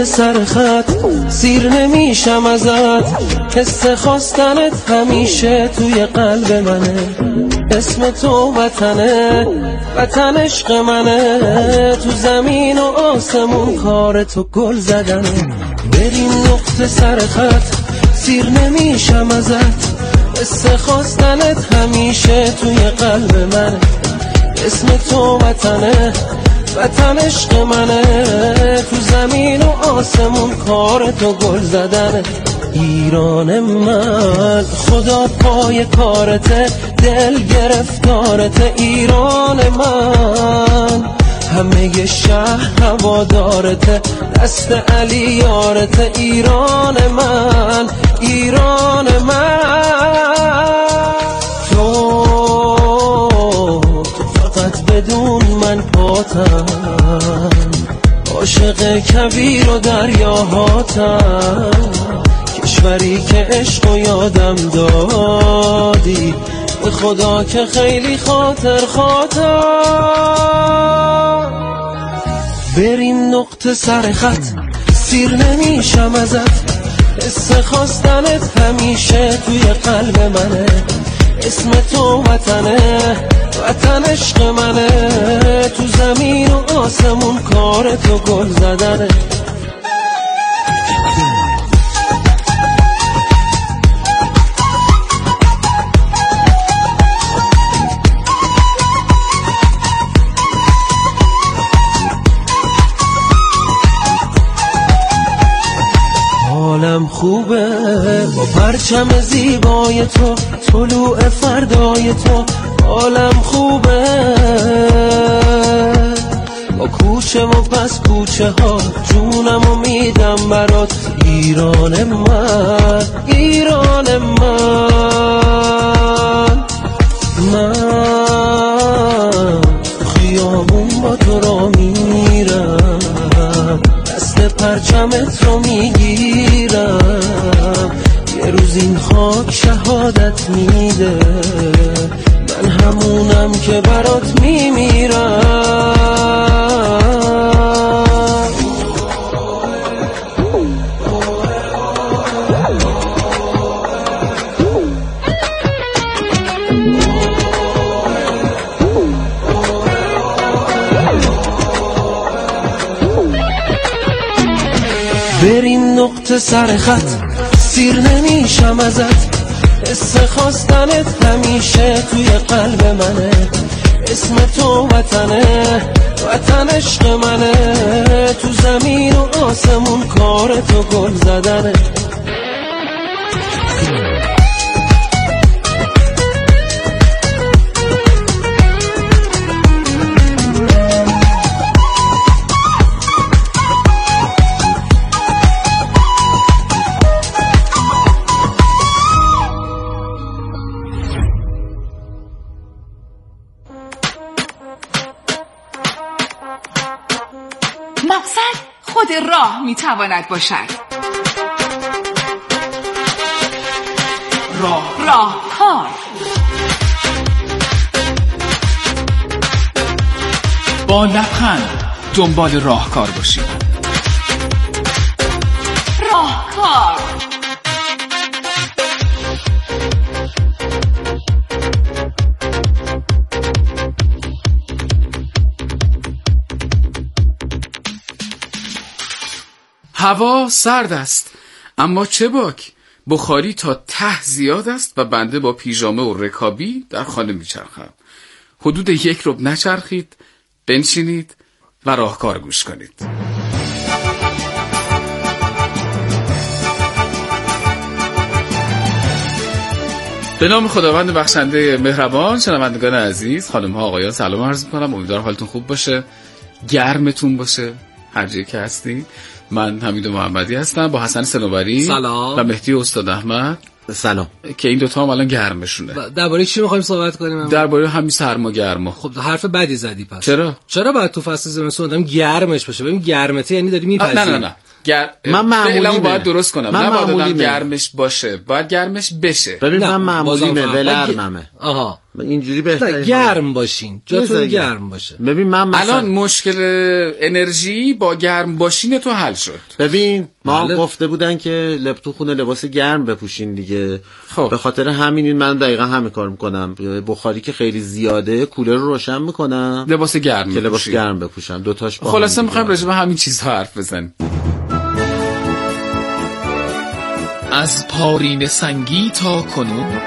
سر خط سیر نمیشم ازت، حس خواستنت همیشه توی قلب منه. اسم تو وطنه، وطن عشق منه، تو زمین و آسمون کار تو گل زدنه. بریم نقطه سر خط سیر نمیشم ازت، حس خواستنت همیشه توی قلب منه. اسم تو وطنه، وطن عشق منه، تو زمین و آسمون کار تو گل زدنه. ایران من خدا پای کارته، دل گرفتارته. ایران من همه شهر هوادارته، دست علی یارته. ایران من، ایران من، تو فقط بدون من پاتم، عاشق کویر و دریاهاتم. کشوری که عشق و یادم دادی، به خدا که خیلی خاطر خاطر. بریم نقطه سر خط سیر نمیشم ازت، حس خواستنت همیشه توی قلب منه. اسم تو وطنه، وطن عشق منه، تو زمین و آسمون کار تو گل زدنه. حالم خوبه با پرچم زیبای تو، طلوع فردای تو. حالم خوبه با کوچه و پس کوچه ها، جونمو میدم برات. ایران من، ایران من، من خیابون با تو را میرم، دست پرچمت رو میگیرم. یه روز این خاک شهادت میده، من همونم که برات میمیرم. بریم نقطه سر خط سیر نمیشم ازت، حس خواستنت همیشه توی قلب منه. اسم تو وطنه، وطن عشق منه، تو زمین و آسمون کار تو گل زدنه. مقصد خود راه میتواند باشد. راهکار. با لبخند دنبال راهکار باشید. راهکار. هوا سرد است، اما چه باک، بخاری تا ته زیاد است و بنده با پیژامه و رکابی در خانه میچرخم. حدود 1 ربع نچرخید، بنشینید و راهکار گوش کنید. به نام خداوند بخشنده مهربان. شنوندگان عزیز، خانم ها آقایان، سلام عرض می‌کنم. امیدوارم حالتون خوب باشه، گرمتون باشه هر جایی که هستی. من حمید محمدی هستم با حسن صنوبری سلام و مهدی استاد احمد سلام، که این دوتا هم الان گرمشونه. درباره چی می‌خوایم صحبت کنیم؟ درباره همین سرما گرما. خب حرف بدی زدی. پس چرا باید تو فصل زمستون آدم گرمش باشه؟ ببین گرمته یعنی داری میپذیری. نه من معمولی باید درست کنم. من نه باید معمولی گرمش باشه، باید گرمش بشه. ببین نه، من معمولیمه بازم ولرممه. آها اینجوری بهتره. گرم باشین، جاتون گرم باشه. ببین من مثلا الان مشکل انرژی با گرم باشین تو حل شد. ببین ما بله. گفته بودن که تو خونه لباس گرم بپوشین دیگه. خب. به خاطر همین من دقیقا همین کار میکنم. بخاری که خیلی زیاده کولر رو روشن میکنم لباس گرم که لباس بپوشی. گرم بپوشم. دوتاش با خلاصه هم میخوایم دیگه. راجع به همین چیزها حرف بزنیم. از پارینه سنگی تا کنون،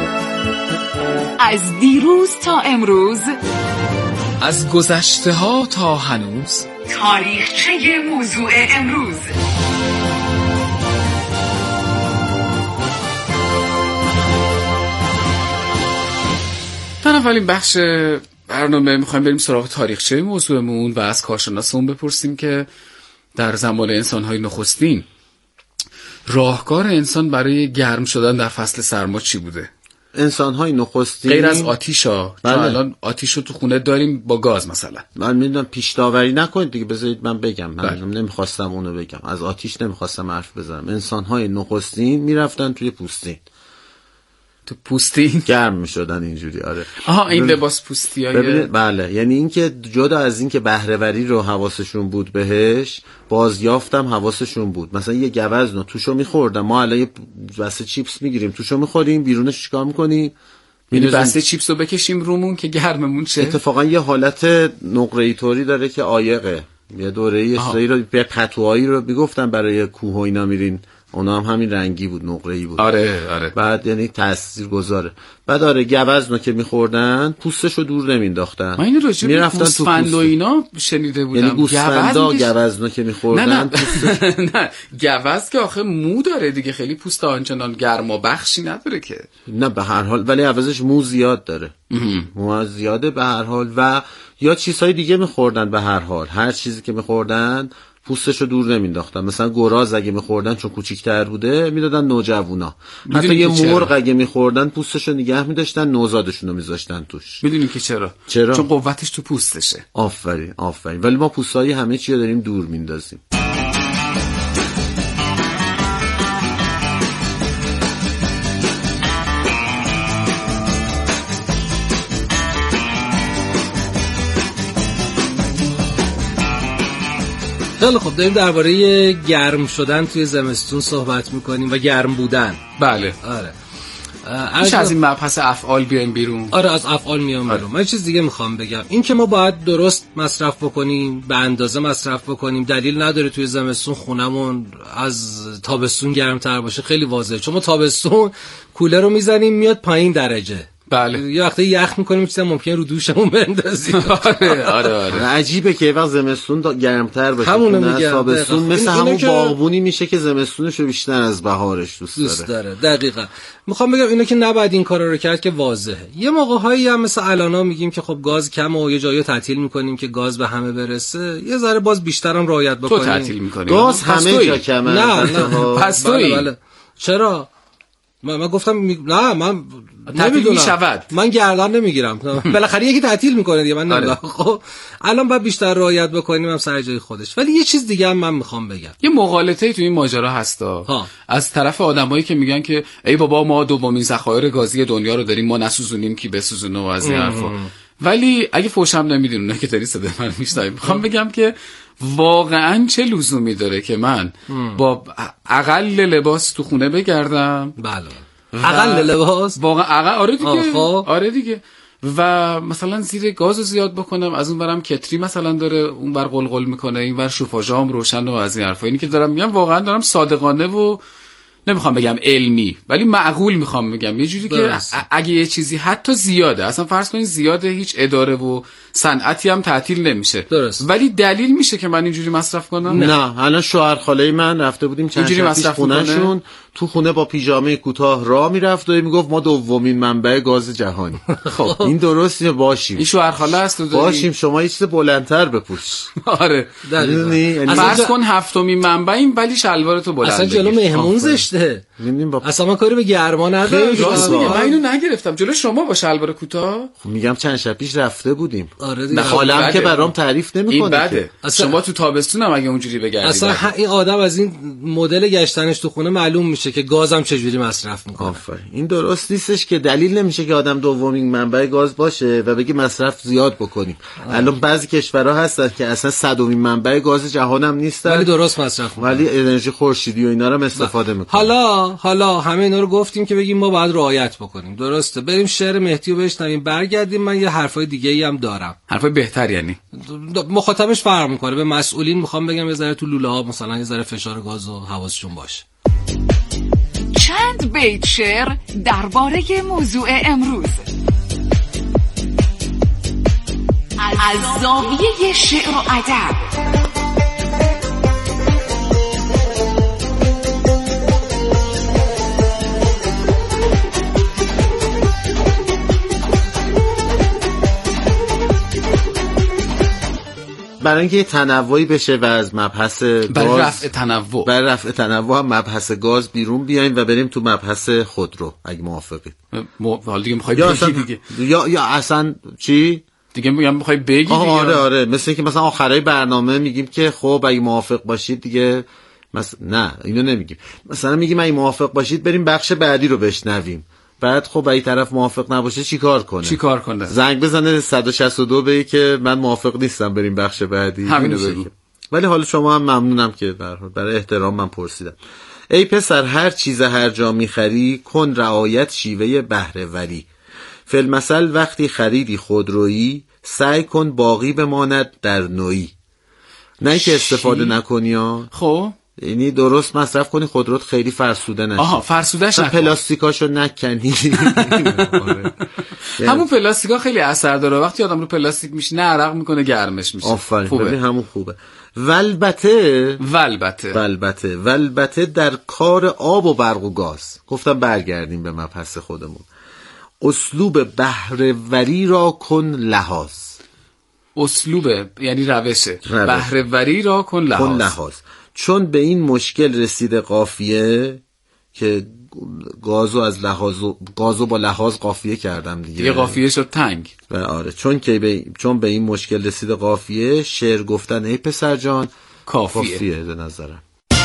از دیروز تا امروز، از گذشته ها تا هنوز، تاریخچه موضوع امروز. در اولین بخش برنامه میخوایم بریم سراغ تاریخچه موضوعمون و از کارشناسمون بپرسیم که در زمان انسان‌های نخستین راهکار انسان برای گرم شدن در فصل سرما چی بوده؟ انسان‌های نخستین غیر از آتیشا. بله. چون الان آتیش رو تو خونه داریم با گاز مثلا. من میدونم پیش داوری نکنید دیگه، بذارید من بگم. من بله. نمیخواستم اونو بگم، از آتیش نمیخواستم حرف بزنم. انسان‌های نخستین میرفتن توی پوستین، تو پوستین گرم میشدن اینجوری. آره آها این لباس پوستیای ببینید بله، یعنی اینکه جدا از اینکه بهره‌وری رو حواسشون بود بهش، بازیافتم حواسشون بود. مثلا یه گوزن رو توشو میخوردن، ما الان یه بسته چیپس میگیریم توشو میخوریم، بیرونش چیکار میکنیم؟ یعنی بسته چیپس رو بکشیم رومون که گرممون شه. اتفاقا یه حالت نقره‌ای طوری داره که عایقه. یه دوره اسرائیل رو به پتوهایی رو میگفتن برای کوه و اینا میرین، اونا هم همین رنگی بود، نقره‌ای بود. آره بعد یعنی تاثیرگذاره. بعد آره گوزنو که میخوردن پوستشو دور نمینداختن، من اینو راجع به میرفتن تو گوسفند و پوست. اینا شنیده بودم. یعنی گوسفندا گوزنو که میخوردن نه نه گوز که آخه مو داره دیگه، خیلی پوست آنچنان گرم و بخشی نداره که. نه به هر حال، ولی عوضش مو زیاد داره. مو زیاده به هر حال. و یا چیزهای دیگه میخوردن به هر حال، هر چیزی که میخوردن پوستشو دور نمینداختن. مثلا گراز اگه میخوردن چون کوچیک‌تر بوده میدادن نوجوانا. حتی یه مرغ اگه میخوردن پوستشو نگه می‌داشتن، نوزادشونو میذاشتن توش. میدونین که چرا؟ چون قوتش تو پوستشه. آفرین. ولی ما پوستای همه چی رو داریم دور میندازیم. خیلی خب، داریم درباره گرم شدن توی زمستون صحبت میکنیم و گرم بودن. بله. آره. میشه از این مبحث افعال بیایم بیرون؟ آره از افعال میام بیرون. من چیز دیگه میخوام بگم، این که ما باید درست مصرف بکنیم، به اندازه مصرف بکنیم. دلیل نداره توی زمستون خونمون از تابستون گرمتر باشه. خیلی واضحه، چون ما تابستون کولر رو میزنیم میاد پایین درجه. بله. یه وقتی یخ میکنیم چیزا ممکنه رو دوشمون بندازیم. آره. عجیبه که وقت زمستون گرمتر باشه. همونو میگم. تابستون مثل همون باغبونی میشه که زمستونش رو بیشتر از بهارش دوست داره. دقیقاً. میخوام بگم اینو که نباید این کارا رو کرد که واضحه. یه موقع‌هایی هم مثل الانا میگیم که خب گاز کمه و یه جایی تعطیل میکنیم که گاز به همه برسه. یه ذره باز بیشتر هم رعایت بکنیم. تو تعطیل میکنی؟ گاز همه جا کمه. نه. پس تویی؟ بله. چرا؟ من گفتم نه، من تعطیل میشود. من گردن نمیگیرم. بالاخره یکی تعطیل میکنه دیگه، من نمیدونم. خب الان باید بیشتر رعایت بکنیم، هم سر جای خودش. ولی یه چیز دیگه هم من میخوام بگم. یه مغالطه تو این ماجرا هستا از طرف آدمایی که میگن که ای بابا ما دومین ذخایر گازی دنیا رو داریم، ما نسوزونیم کی بسوزونه و از این حرفا. ولی اگه فوشم نمیدین اونایی که داری صدا من میشنوید، میخوام بگم که واقعا چه لزومی داره که من با اقل لباس تو خونه بگردم؟ بله. اقل لباس واقعا اقل. آره دیگه و مثلا زیر گازو زیاد بکنم، از اون برم کتری مثلا داره اون بر قلقل میکنه، این ور شوفاژام روشن و از این حرفا. اینی که دارم میگم واقعا دارم صادقانه و نمیخوام بگم علمی ولی معقول میخوام بگم، یه جوری که اگه یه چیزی حتی زیاده، اصلا فرض کنین زیاده، هیچ اداره و صنعتی هم تعطیل نمیشه، ولی دلیل میشه که من اینجوری مصرف کنم؟ نه. الان شوهر خاله من رفته بودیم چند شب پیش خونه‌شون، تو خونه با پیژامه کوتاه راه میرفت و میگفت ما دومین منبع گاز جهانی. خب این درسته؟ باشیم این شوهر خاله است باشیم، شما یه چیز بلندتر بپوش. آره یعنی فرض کن هفتمین منبعیم ولی شلوارتو بلند اصلا جلو مهمون زشته. اصلا ما کاری به گرما نداریم. راست میگه، من اینو نگرفتم جلو شما با شلوار کوتاه. میگم چند شب پیش رفته بودیم. آره دیگه. حالم که برام تعریف نمیکنه. این بده. شما تو تابستون هم اگه اونجوری بگردید اصلا این آدم از این مدل گشتنش تو خونه معلوم میشه که گازم چجوری مصرف میکنه. آفرین. این درست نیستش که دلیل نمیشه که آدم دومین منبع گاز باشه و بگی مصرف زیاد بکنیم. الان بعضی کشورها هستن که اصلا صدمین منبع گاز جهان هم نیستن ولی درست مصرف میکنن، ولی انرژی خورشیدی و اینا رو هم استفاده میکنن. حالا همه اینا رو گفتیم که بگیم ما باید رعایت بکنیم. درسته؟ بریم شعر مهدی رو بشنویم برگردیم. من یه حرفای دیگه‌ای هم دارم. حرفای بهتر یعنی مخاطبش فرق میکنه. به مسئولین میخوام بگم یه ذره تو لوله ها مثلا یه ذره فشار گاز و حواسشون باشه. چند بیت شعر درباره موضوع امروز از زاویه شعر و ادب. برای اینکه تنوعی بشه و از مبحث گاز برای رفع تنوع هم مبحث گاز بیرون بیایم و بریم تو مبحث خودرو اگه موافقید. حالا دیگه میخوای بگی دیگه یا اصلا چی دیگه میخوای بگی دیگه. آره مثل اینکه مثلا آخرای برنامه میگیم که خب اگه موافق باشید دیگه نه اینو نمیگیم. مثلا میگیم اگه موافق باشید بریم بخش بعدی رو بشنویم. بعد خب اگه طرف موافق نباشه چیکار کنه؟ زنگ بزنه 162 بگه که من موافق نیستم بریم بخش بعدی. همینو بگو. ولی حالا شما هم ممنونم که برای احترام من پرسیدم. ای پسر هر چیز هر جا میخری کن رعایت شیوه بهره وری. فی‌المثل وقتی خریدی خودرویی سعی کن باقی بماند در نوعی. نه که استفاده نکنی ها. خب یعنی درست مصرف کنی خودروت خیلی فرسوده نشه. فرسوده‌اش نکن. پلاستیکاشو نکنی. همون پلاستیکا خیلی اثر داره. وقتی آدم رو پلاستیک میشینه عرق میکنه گرمش میشه. خوبه. همون خوبه. والبته در کار آب و برق و گاز. گفتم برگردیم به مبحث خودمون. اسلوب بهره وری را کن لحاظ. اسلوب یعنی روشه. بهره وری را کن لحاظ. چون به این مشکل رسیده قافیه که گازو با لحاظ قافیه کردم دیگه قافیه شد تنگ. آره چون به این مشکل رسیده قافیه شعر گفتن ای پسر جان کافیه به نظرم.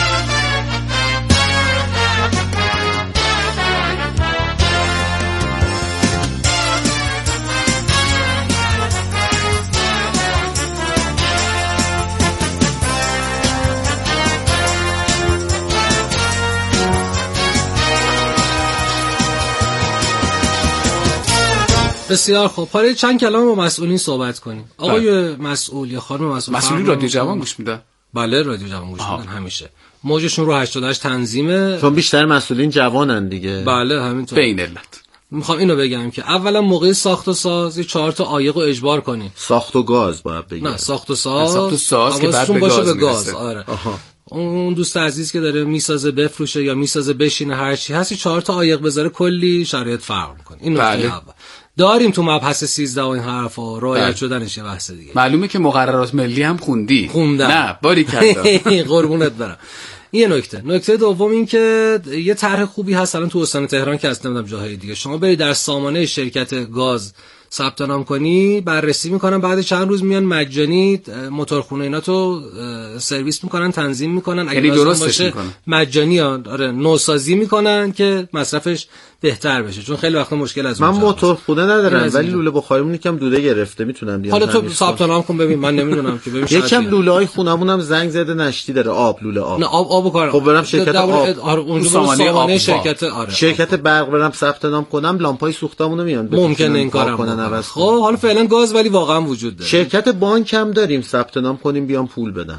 بسیار خوب. حالا چند کلام با مسئولین صحبت کنیم. آقای مسئول یا خانم مسئول رادیو جوان گوش میدن؟ بله رادیو جوان گوش میدن همیشه. موجشون رو 88 تنظیمه. چون بیشتر مسئولین جوانن دیگه. بله همینطور. به این علت میخوام اینو بگم که اولا موقع ساخت و ساز 4 تا عایق رو اجبار کنین. ساخت و گاز باید بگم. نه ساخت و ساز که بعد به گاز آره. اون دوست عزیز که داره میسازه بفروشه یا میسازه بشینه هر چی هستی 4 تا عایق بذاره کلی شرایط فرق میکنه. این نکته اول. داریم تو مبحث 13 و این حرفا رعایت شدنش یه بحث دیگه. معلومه که مقررات ملی هم خوندم. نه باری کردم. قربونت برم. یه نکته دوم این که یه طرح خوبی هست الان تو استان تهران که اصلا نمیدونم جاهای دیگه شما برید در سامانه شرکت گاز ثبت نام کنی بررسی میکنن بعد چند روز میان مجانی موتورخونه اینا تو سرویس میکنن تنظیم میکنن اگه درست باشه مجانی آره نوسازی میکنن که مصرفش بهتر بشه چون خیلی وقتا مشکل از من موتورخونه ندارم ولی لوله بخاریمون یکم دوده گرفته میتونم بیام حالا تو ثبت نام کن ببین من نمیدونم که ببین یکم لوله های خونمونم زنگ زده نشتی داره آب لوله آب نه آب کار خب برم شرکت آب اونجا سامانه شرکت آره شرکت برق برم ثبت نام کنم لامپای سوختمونو میان ممکنه این کارو کنن خب حالا فعلا گاز ولی واقعا وجود داره شرکت بانک هم داریم ثبت نام کنیم بیام پول بدن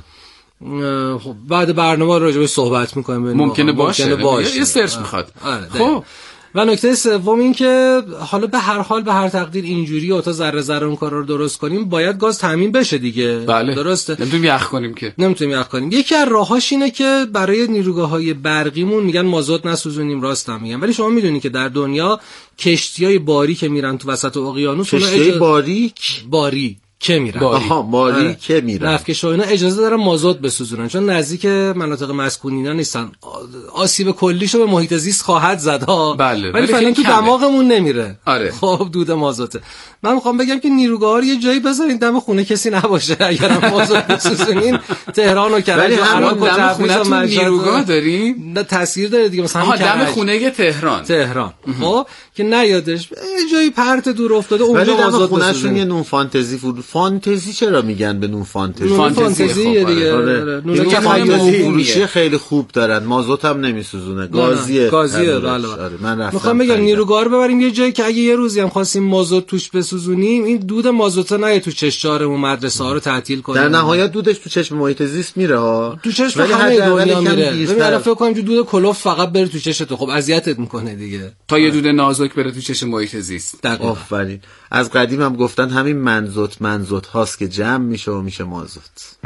بعد برنامه راجع به صحبت میکنیم ممکنه باشه یه سرچ میخواد آره خب و نکته سوم این که حالا به هر حال به هر تقدیر اینجوری و تا ذره ذره اون کارا رو درست کنیم باید گاز تامین بشه دیگه. بله. درسته. نمیتونیم یخ کنیم که. نمیتونیم یخ کنیم. یکی از راهاش اینه که برای نیروگاه‌های برقیمون میگن مازوت نسوزونیم، راست هم میگن، ولی شما میدونی که در دنیا کشتیای باری که میرن تو وسط اقیانوس، کشتی باری که میرن. آها باری که میرن. نفتکش و اینا اجازه دارن مازوت بسوزونن چون نزدیک مناطق مسکونی اینا نیستن. آسیب کلیشو به محیط زیست خواهد زد ها. بله. ولی فعلا تو دماغمون نمیره. آره. خب دود مازوته. من میخوام بگم که نیروگاه‌ها رو یه جایی بذارین دم خونه کسی نباشه. اگرم مازوت بسوزونین تهران و کرج و عراق و دم خونه نیروگاه داریم. نه تاثیر داره دیگه، مثلا دم خونه تهران. خب که نیادش یه جایی پرت دور افتاده اونجا مازوت خونه‌شون یه نون فانتزی چرا میگن به نون فانتزی؟ فانتزی دیگه. نون فروشی خیلی خوب دارن، مازوت هم نمیسوزونه، گازیه. بله. من رفتم. میخوام بگم نیروگاه رو ببریم یه جایی که اگه یه روزی هم خواستیم مازوت توش بسوزونیم این دود مازوت نه تو چشم‌چارمون مدرسه ها رو تعطیل کنه. در نهایت دودش تو چشم محیط زیست میره ها. تو چشم همه دنیا میره. ببین فکر کنم دود کلوف فقط بره تو چشمت، خب اذیتت میکنه دیگه. تا یه دود نازک بره تو چشم محیط زیست. آفرین. از قدیم هم گفتن همین منزوت هاست که جمع میشه و میشه مازوت.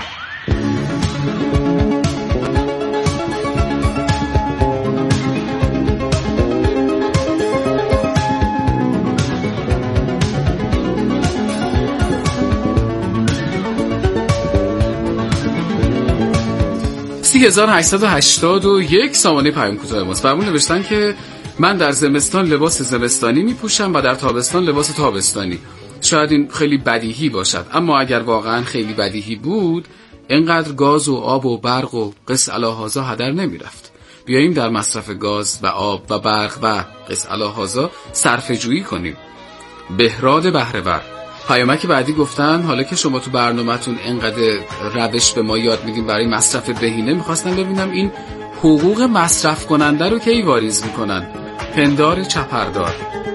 3881 سامانه پیام کوتاه ماست. برامون نوشتن که من در زمستان لباس زمستانی میپوشم و در تابستان لباس تابستانی. شاید این خیلی بدیهی باشد، اما اگر واقعا خیلی بدیهی بود اینقدر گاز و آب و برق و قس الهازا هدر نمیرفت. بیاییم در مصرف گاز و آب و برق و قس الهازا صرفه جویی کنیم. بهراد بهره‌ور. پیامک بعدی گفتن حالا که شما تو برنامه‌تون اینقدر روش به ما یاد میدین برای مصرف بهینه، میخواستم ببینم این حقوق مصرف کننده رو کی واریز میکنن؟ پندار چپردار.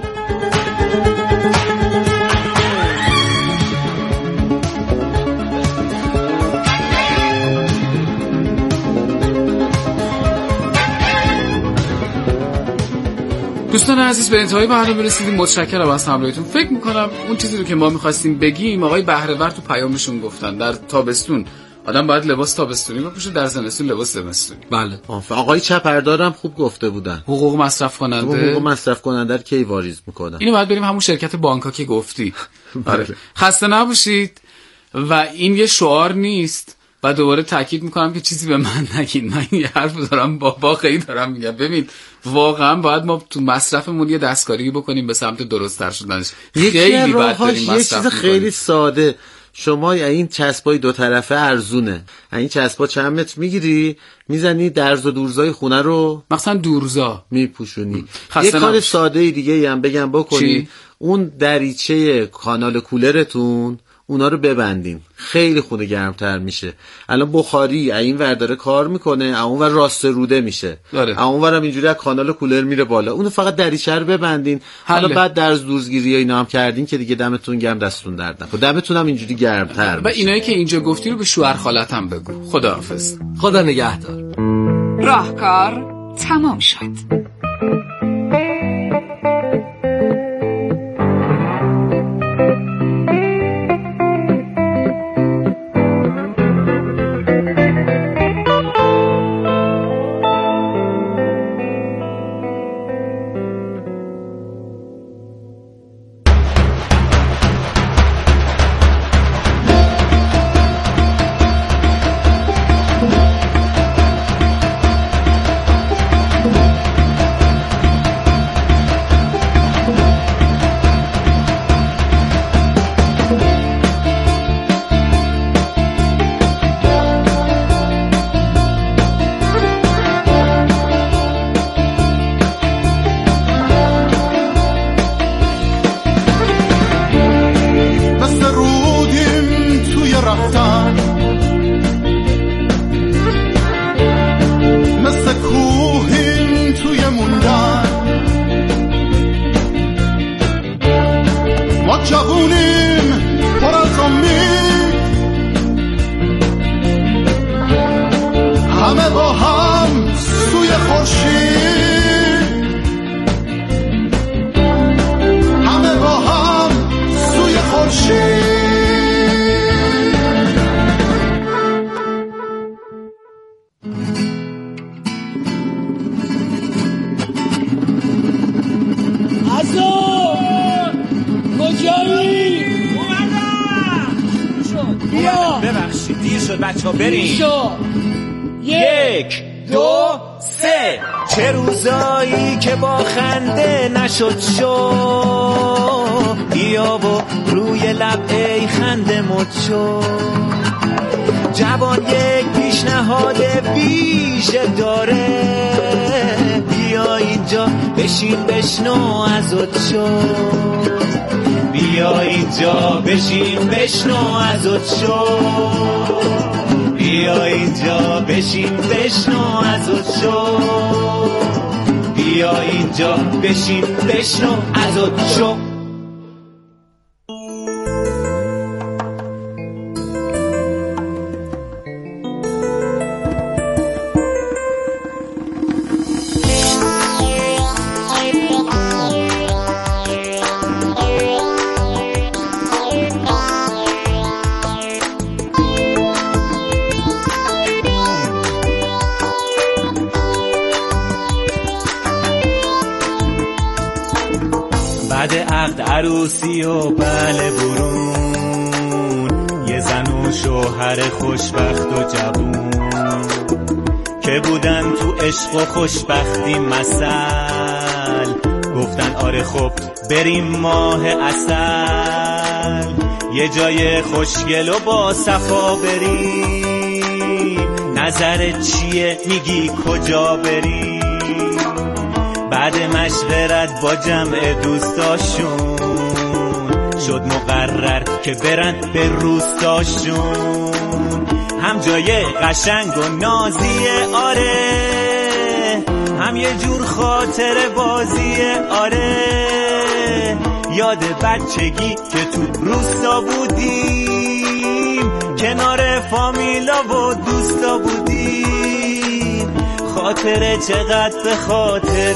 دوستان عزیز به انتهای برنامه رسیدیم. متشکرم از همراهیتون. فکر میکنم اون چیزی رو که ما میخواستیم بگیم آقای بهره‌ور تو پیامشون گفتن. در تابستون آدم باید لباس تابستونی بپوشه، در زمستون لباس زمستونی. بله. آقای چپردارم خوب گفته بودن. حقوق مصرف کننده رو کی واریز میکنن؟ اینو باید بریم همون شرکت بانکا که گفتی. آره. خسته نباشید. و این یه شعار نیست و دوباره تاکید میکنم که چیزی به من نگید. من یه حرف دارم با خیلی دارم میگم. ببین واقعا باید ما تو مصرفمون یه دستکاری بکنیم به سمت درست‌تر شدنش. خیلی باید بریم یه چیز خیلی ساده. شما این چسبای دو طرفه ارزونه. این چسبا چند متر میگیری میزنی درز و دورزای خونه رو مثلا دورزا میپوشونی. یه کار ساده دیگه هم بگم بکنی. اون دریچه کانال کولرتون اونا رو ببندین، خیلی خونه گرمتر میشه. الان بخاری این ور داره کار میکنه، اون ور راست روده میشه، اون ورم اینجوری از کانال کولر میره بالا. اونو فقط دریچه رو ببندین. حالا بعد درز دورزگیری اینا هم کردین که دیگه دمتون گرم، دستتون درد نکنه، دمتون هم اینجوری گرمتر میشه. و اینایی که اینجا گفتی رو به شوهر خالتم بگو. خداحافظ. خدا نگهدار. راهکار تمام شد. بچه ها بریم. 1 2 3. چه روزایی که با خنده نشد شو، بیا و روی لب ای خنده مد شو. جوان یک پیشنهاد ویژه داره، بیا اینجا بشین بشنو ازت شو. بیا اینجا بشین بشنو ازت شو. بیا اینجا بشین بشنو ازت شو. بیا اینجا بشین بشنو ازت شو. بعد عقد عروسی و بله برون، یه زن و شوهر خوشبخت و جوون که بودن تو عشق و خوشبختی مثل، گفتن آره خب بریم ماه عسل، یه جای خوشگل و با صفا بریم، نظرت چیه میگی کجا بریم؟ بعد مشورت با جمع دوستاشون شد مقرر که برن به روستاشون، هم جای قشنگ و نازیه آره، هم یه جور خاطر بازیه آره، یاد بچگی که تو روستا بودیم، کنار فامیلا و دوستا بودیم، خاطره چقدر به خاطر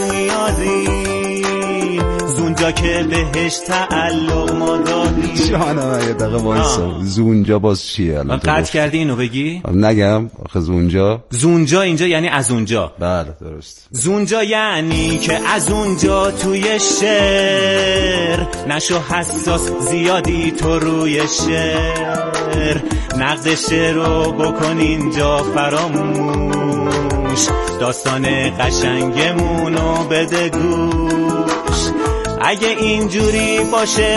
میادیم، زونجا که بهش تعلق ما داریم. جانم یه دقیقه وایسا، زونجا باز چیه الان؟ قطع کردی اینو بگی؟ نگم آخه زونجا اینجا یعنی از اونجا. بله درست. زونجا یعنی که از اونجا توی شعر، نشو حساس زیادی تو روی شعر، نقد شعر رو بکن اینجا فراموش، داستان قشنگمونو بده گوش، اگه اینجوری باشه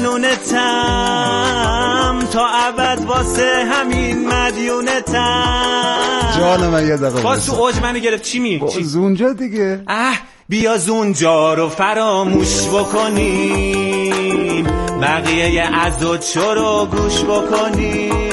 ممنونتم، تا ابد واسه همین مدیونتم. جان من یه دقیقه باز تو اوج منو گرفت. چی می؟ زونجا دیگه. بیا زونجا رو فراموش بکنیم، بقیه عزت شو رو گوش بکنیم.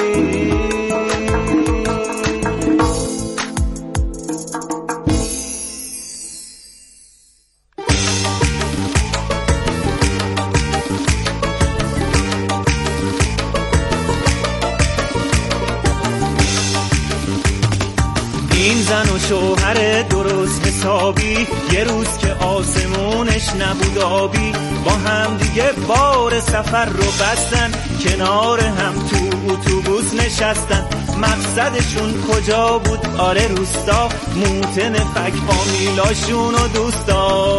این زن و شوهر درست حسابی، یه روز که آسمونش نبود آبی، با هم دیگه بار سفر رو بستن، کنار هم تو اتوبوس نشستن، مقصدشون کجا بود؟ آره روستا، موتن فک فامیلاشون و دوستا.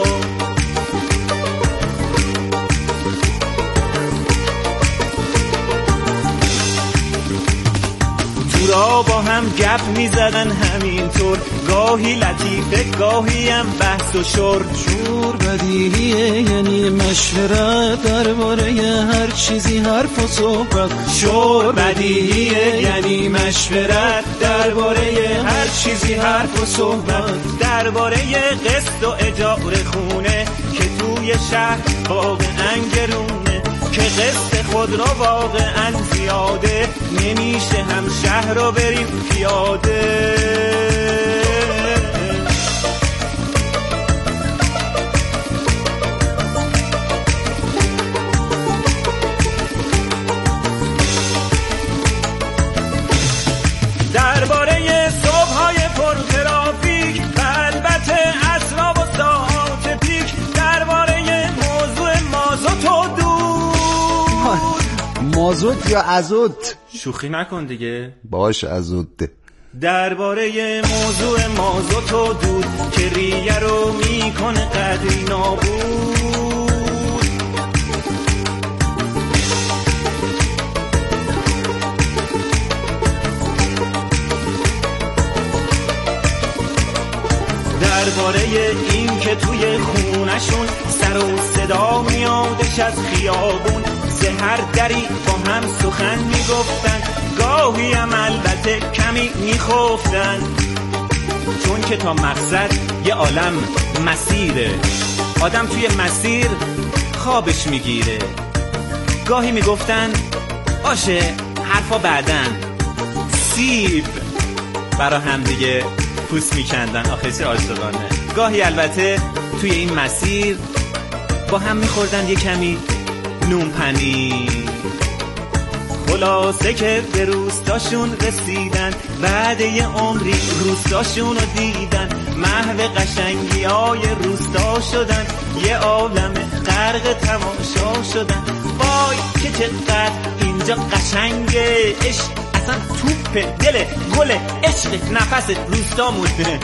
را با هم گپ می-زدن همینطور، گاهی لطیفه گاهی هم بحث و شور بدیهیه یعنی مشورت درباره هر چیزی، حرف و صحبت. شور بدیهیه یعنی مشورت درباره هر چیزی، حرف و صحبت، درباره قسط و اجاره خونه که توی شهر واقعا گرونه، که قسط خود را واقعا زیاده، نمیشه هم شهر رو بریم پیاده. درباره صبح‌های پرترافیک و البته عصرها و ساعات پیک، درباره موضوع مازوت و مازوت یا ازوت؟ شوخی نکن دیگه. باش ازوت. درباره موضوع مازوت و دود که ریه رو میکنه قدری نابود. توی خونشون سر و صدا میادش از خیابون، زهر دری با هم سخن میگفتن، گاهی هم البته کمی میخفتن، چون که تا مقصد یه عالم مسیره، آدم توی مسیر خوابش میگیره. گاهی میگفتن باشه حرفا بعدن، سیب برا هم دیگه پوست میکندن، آخه چه عاشقانه. گاهی البته توی این مسیر با هم میخوردن یه کمی نون پنیر. خلاصه که به روستاشون رسیدن، بعد یه عمری روستاشون رو دیدن، محو قشنگی های روستا شدن، یه عالم غرق تماشا شدن. وای که چقدر اینجا قشنگه، عشق اصلا توپ دل گل عشق نفس روستا مونه.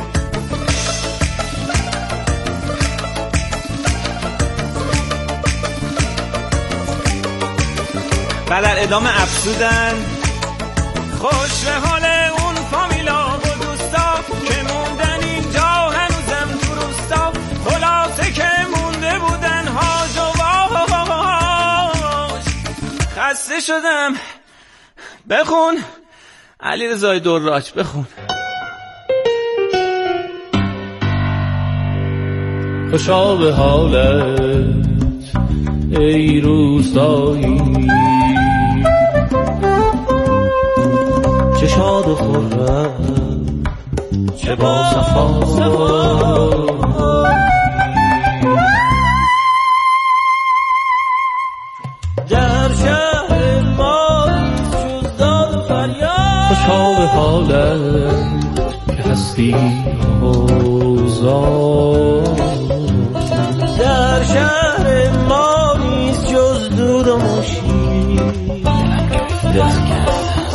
و در ادامه افسودن خوش به حال اون فامیلا و دوستا که موندن اینجا هنوزم تو روستا، خلاصه که مونده بودن هاج و واج. خسته شدم، بخون علیرضا دراج بخون. خوشا به حالت ای روستایی، چه شاد و خرم چه با صفا، در شهر ما جز داد و فریاد. خوشا به حالت که هستی آزاد، در شهر ما نیست جز دود و موشی، دست کرد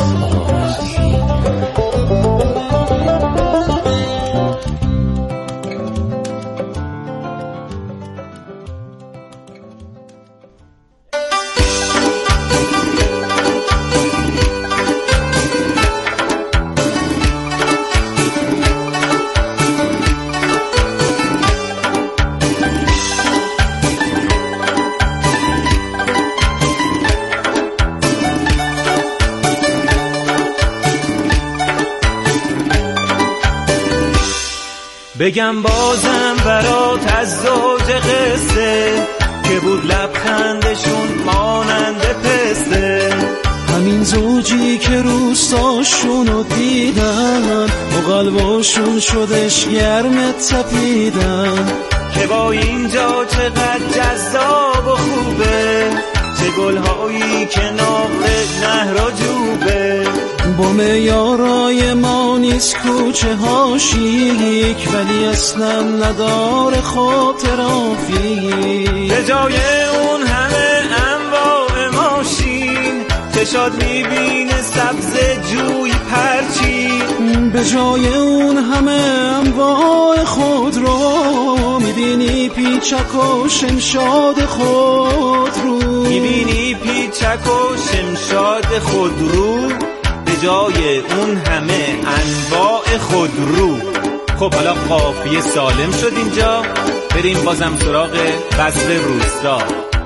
بگم بازم برات از زوج قصه که بود لبخندشون مانند پسته، همین زوجی که روستاشونو دیدن و قلباشون شدش گرم تپیدن، که با اینجا چقدر جذاب و خوبه، چه گلهایی کنار نهر و جوبه، با معیارای ما نیست کوچه ها شیک، ولی اصلا نداره خاطرافی. به جای اون همه انواع ماشین، چشات میبینه سبز جوی پرچین، به جای اون همه انواع خودرو، میبینی پیچک و شمشاد خودرو، میبینی پیچک و شمشاد خودرو، به جای اون همه انواع خودرو. خب حالا قافیه سالم شد اینجا، بریم بازم سراغ وصف روستا.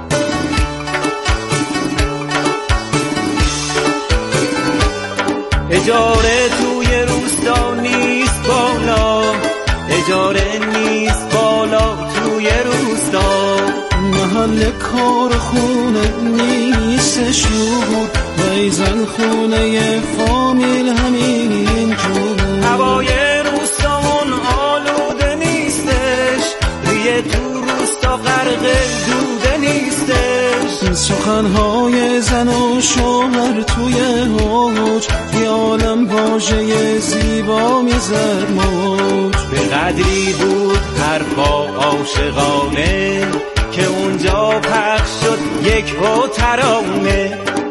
اجاره توی روستا نیست بالا، اجاره نیست بالا توی روستا، محل کار خونه نیستش نور، ویزن خونه فامیل همین جور. هوای روستامون آلوده نیستش، ریه تو روستا غرق دوده نیستش، سخنهای زن و شوهر توی حوج، یه عالم واژه زیبا میزد موج. به قدری بود حرفا عاشقانه که اونجا پخش شد یک ترانه،